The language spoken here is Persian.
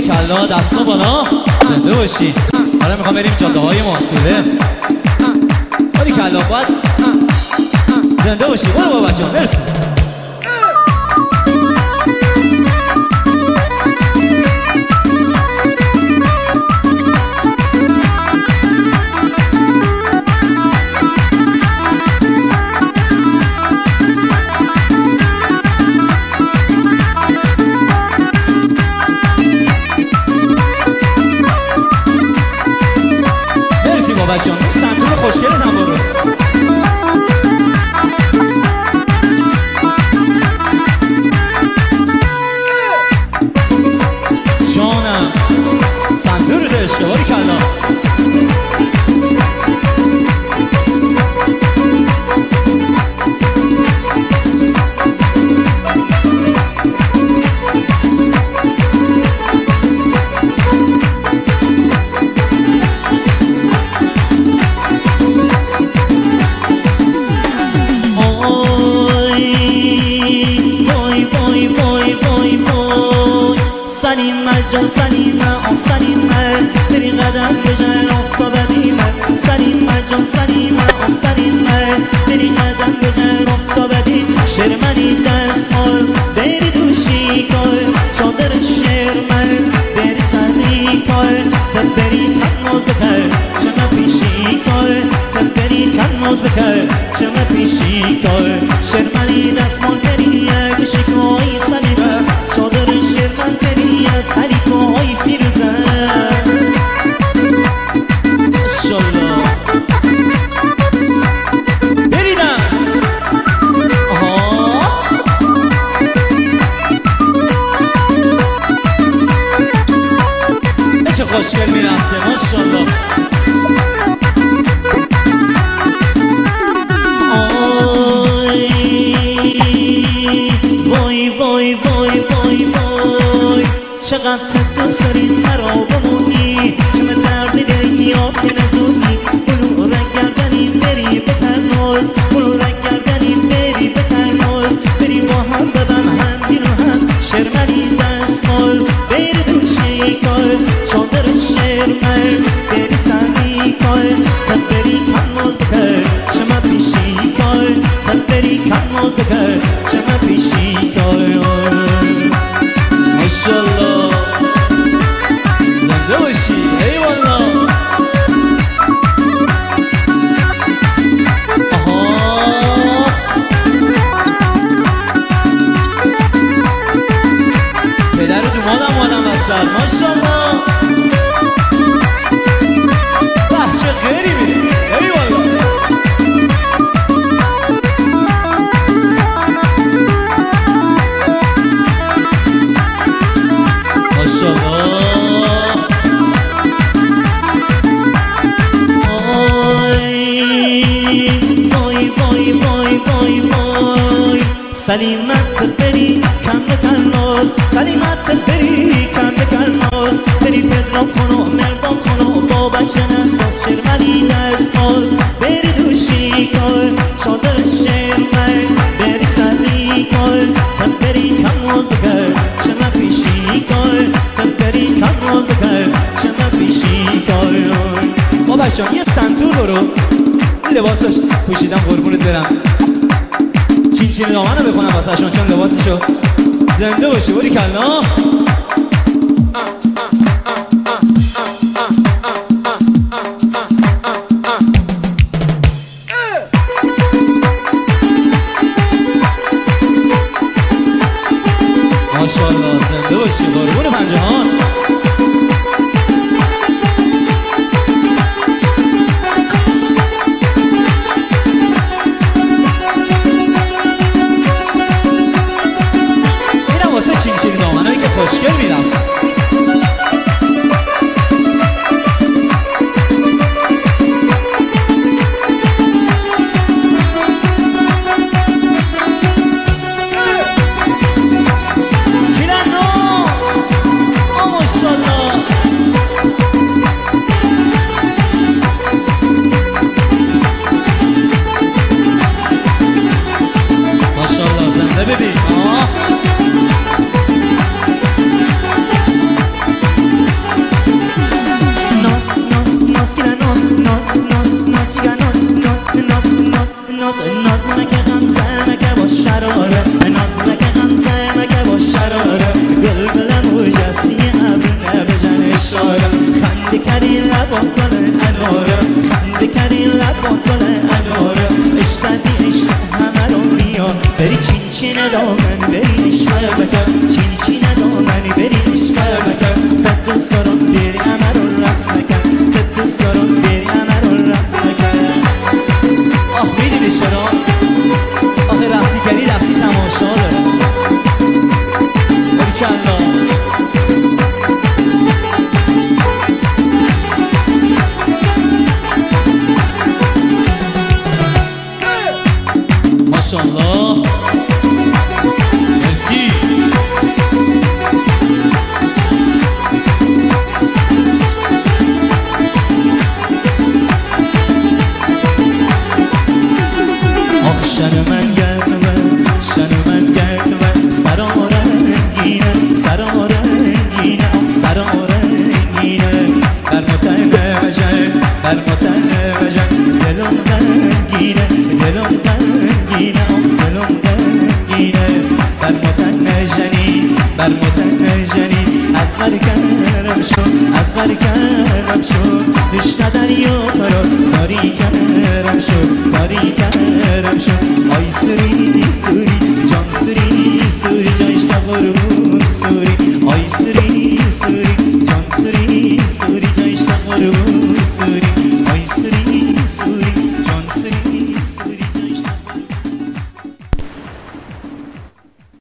باریکلا دستا بالا زنده باشی. حالا میخوام بریم جاده های محصوله. باریکلا باید زنده باشی. برو بابا جان مرسی. باباشون سنتور خوشگلت هم برو. جانم سنتور داشته باریکلا. سلیمه سلیمه بری قدم بزن آفتاب دیمه. سلیمه جان سلیمه سلیمه بری قدم بزن آفتاب دیمه. شرمنی دستمال بری دوشی کن چادر شرمن بری سری کن تبری کنماز بکر چما پیشی کن تبری کنماز بکر چما پیشی کن. شرمنی دستمال بری دوشی کن سلیمه چادر شرمن بری سری های فیروزه. ماشاءالله بری دست. چه خوشگل میرسه ماشاءالله. وای وای وای وای وای چقدر دوست داری مرا بمونی. چه درد دریا که نزونی. بلو رنگ گردنی بری به تناز. بلو رنگ گردنی بری به تناز. بری با هم ببن هم بیرو هم. شرمنی دستمال بری دوشی کن چادر شرمن بری سری کن تبری کناز بکر چما پیشی کن تبری کناز بکر چما پیشی کن. ماشاءالله زنده باشی. ای والله پدر دومادم مادم بستر ماشاءالله. بچه غیری میره. ای والله سلیمت بری کم بکن ناز. سلیمت بری کم بکن ناز. بری پدرام خانو مردان خانو بابک جنساز. شرمنی دستمال بری دوشی کن چادر شرمن بری سری کن تبری کناز بکر چما پیشی کن تبری کناز بکر چما پیشی کن. باباشون یه سنتور برو. لباس داشت پوشیدم قربونت برم. چین دامنو بخونم واسه شون چون لباسشو. زنده باشی باریکلا. ماشاءالله زنده باشی قربون پنجهان. خوشگل میرسه. ماشاءالله زنده ببین. بر متنجنی از برکرم شو از برکرم شو رشته دریا پرا تاریکرم شو تاریکرم شو آی سوری سوری جان سوری سوری جایشتا قربون سوری آی سوری سوری